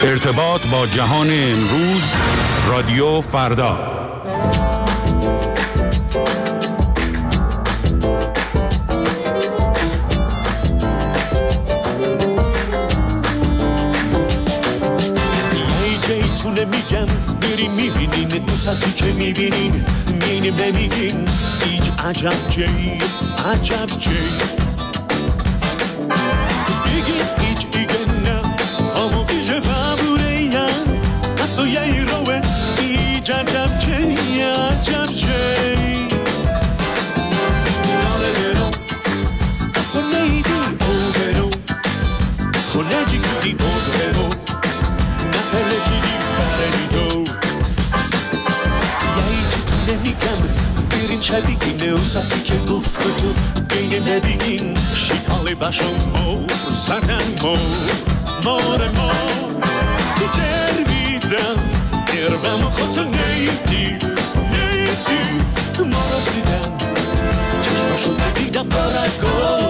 ارتباط با جهان امروز، رادیو فردا. میگم بریم میبینین اون سطحی که میبینین مینیم نمیگین هیچ عجب جی بگین هیچ دیگه نه اما بیشه فبوریم اصلا یه روه هیچ عجب جی ناره برو اصلا نیدی او برو خونه جی کدی بود برو نه پله جی برین چه بگین اون سطحی که گفت تو بین نبیگین شیکالی باشم مو زدن مار گرویدم گروم خودتو نیدی ما رسیدم چشماشو دیدم گارگو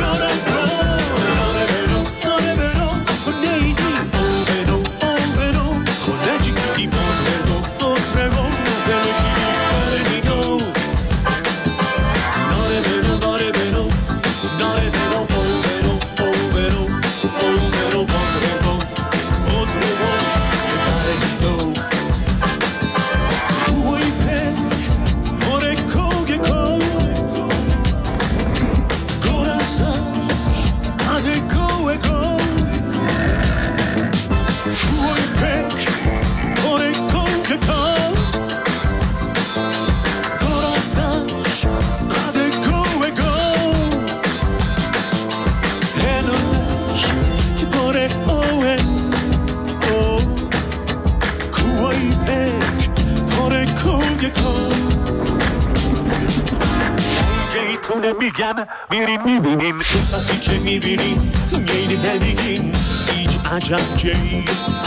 ناره برو اصلا نیدی او برو خونه جی کدی برو میگم میرین میبینین اون سطحی که میبینین میلی نمیگین هیچ عجب جی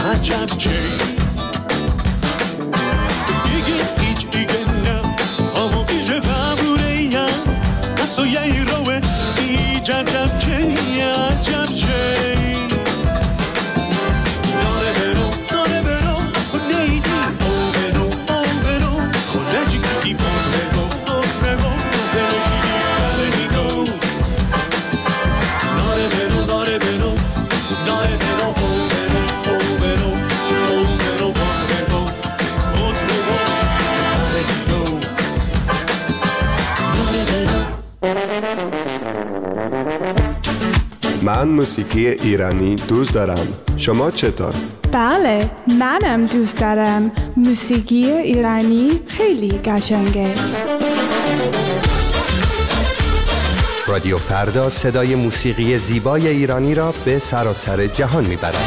بگین هیچ دیگه نه اما بیشه فبوریم اصلا یه روه هیچ عجب جی ناره برو اصلا نیدی او برو خونه جی کدی برو من موسیقی ایرانی دوست دارم. شما چطور؟ بله، منم دوست دارم. موسیقی ایرانی خیلی قشنگه. رادیو فردا صدای موسیقی زیبای ایرانی را به سراسر جهان میبرد.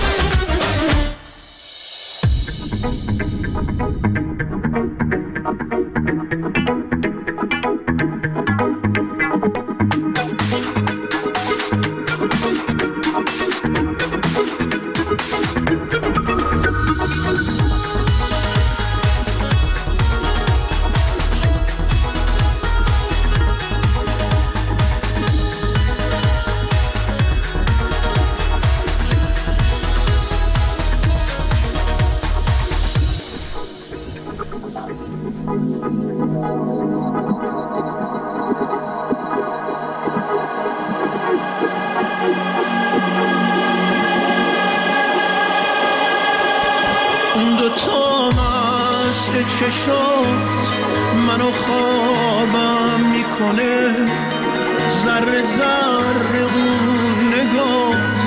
منو خوابم میکنه ذره ذره اون نگات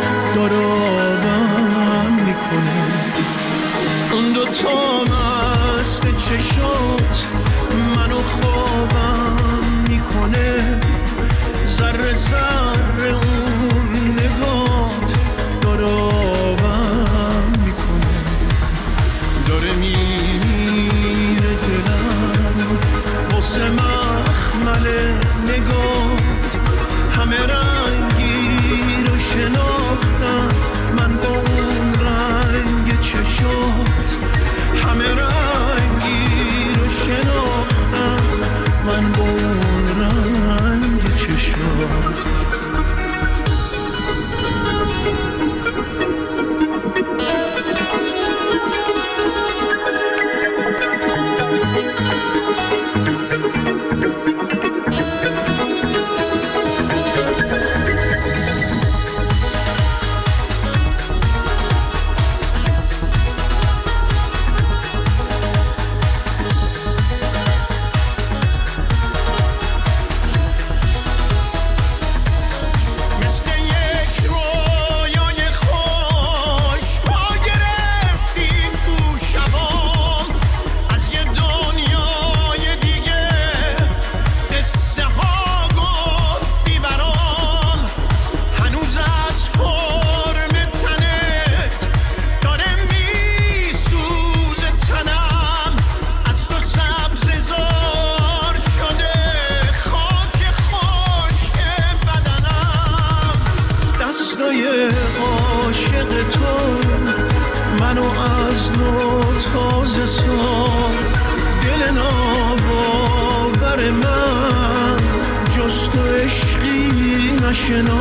دارابم میکنه اون دوتا مست چشات منو خوابم میکنه ذره ذره اون نگات دارابم میکنه داره میره دلم واسه مخمل نگات همه رنگی رو شناختم من با اون رنگ چشات همه رنگی رو شناختم من با اون رنگ چشات نساخت دل ناباور من، جز تو عشقی نشناخت.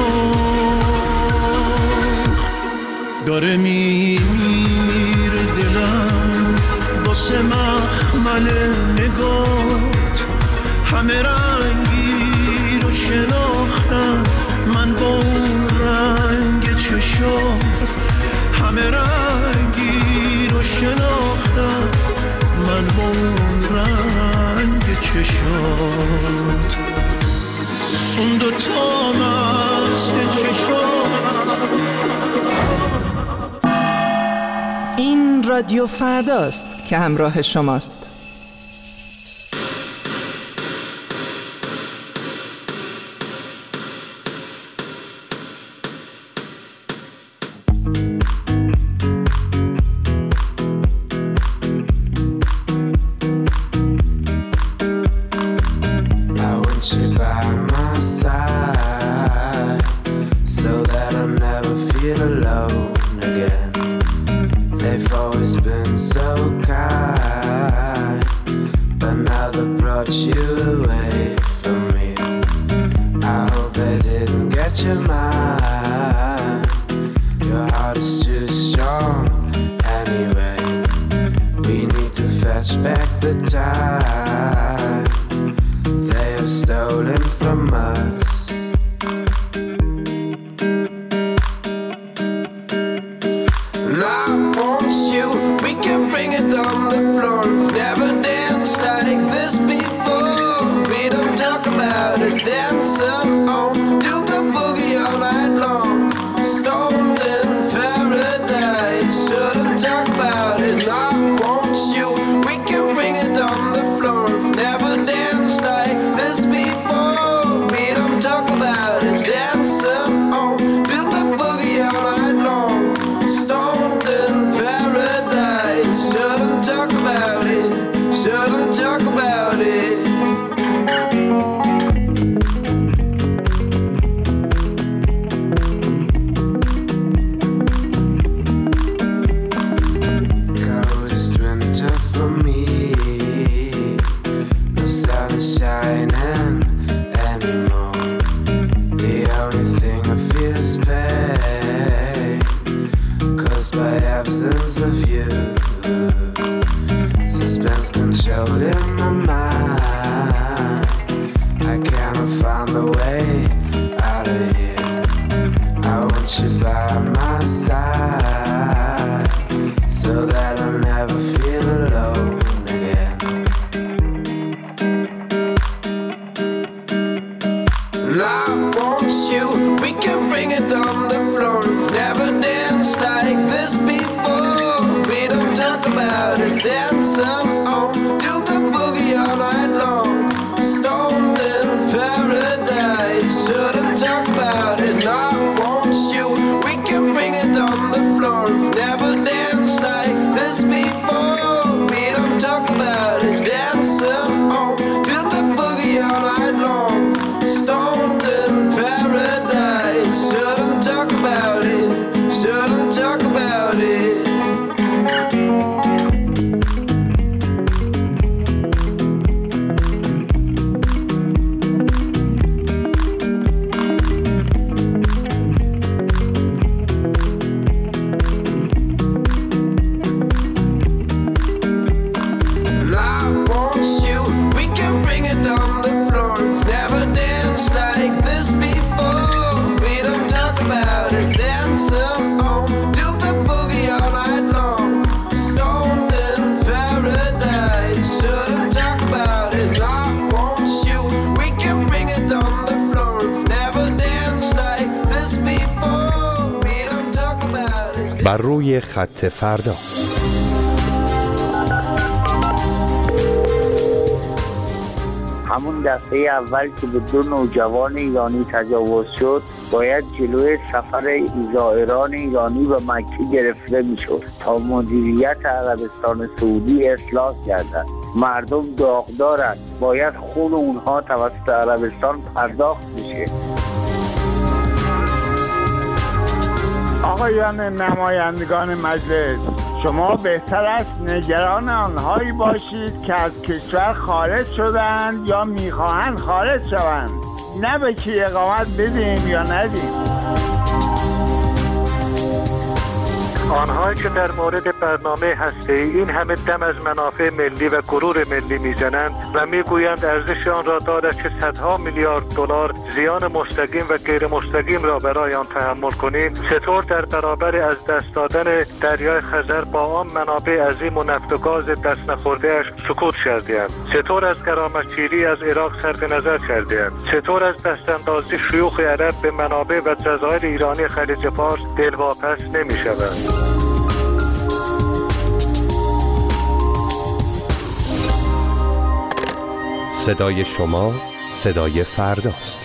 داره میمیره دلم واسه مخمل نگات، همه رنگی رو شناختم من با اون رنگ چشات، همه رنگی رو شناختم من با اون رنگ چشات. اون دوتا مست چشات. این رادیو فرداست که همراه شماست. بر روی خط فردا. همون دفعه اول که به 2 نوجوان ایرانی تجاوز شد باید جلوی سفر زائران ایرانی به مکه گرفته میشد تا مدیریت عربستان سعودی اصلاح گردد. مردم داغدارند، باید خون اونها توسط عربستان پرداخت بشه. آقایان نمایندگان مجلس، شما بهتر است نگران آنهایی باشید که از کشور خارج شدند یا میخواهند خارج شوند، نه به کی اقامت بدیم یا ندیم. آنهایی که در مورد برنامه هسته‌ای این همه دم از منافع ملی و غرور ملی میزنند و میگویند ارزش آن را دارد که صدها میلیارد دلار زیان مستقیم و غیر مستقیم را برای آن تحمل کنیم، چطور در برابر از دست دادن دریای خزر با آن منابع عظیم و نفت و گاز دست نخورده‌اش سکوت کرده‌اند؟ چطور از غرامتگیری از عراق صرف نظر کرده‌اند؟ چطور از دستاندازی شیوخ عرب به منابع و جزایر ایرانی خلیج فارس دلواپس نمی‌شوند؟ صدای شما صدای فرداست.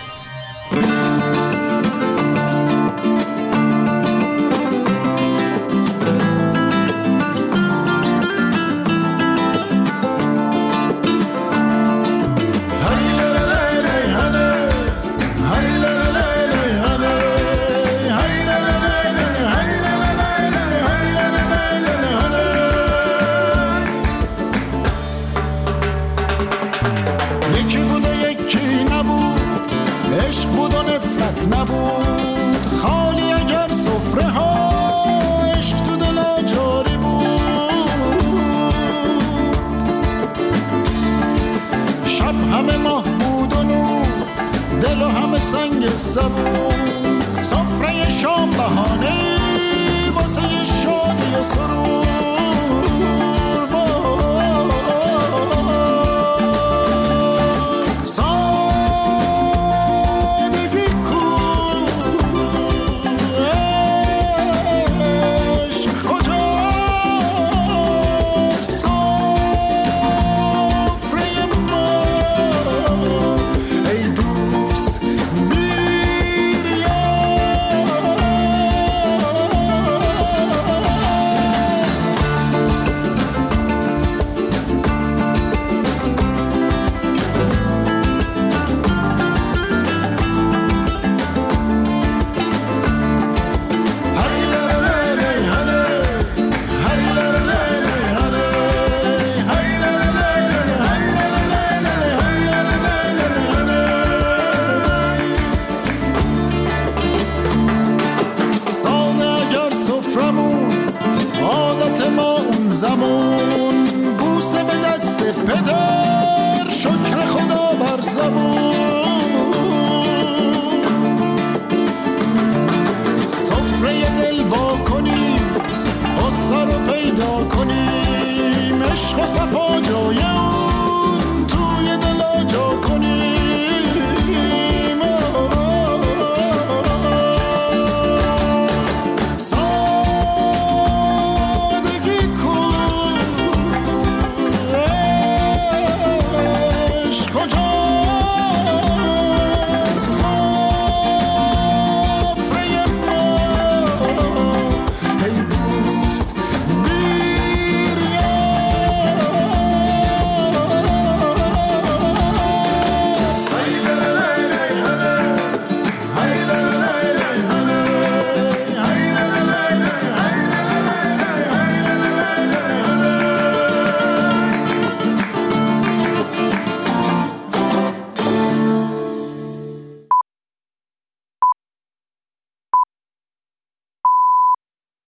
سنگ سبود سفره شام بهانه واسه شادی و سرور سادگی کو عشق کجاست سفره ما ای دوست زمان بوسه به دست پدر شکر خدا بر زبون سفره دل وا کنیم قصه رو پیدا کنیم عشق و صفا جای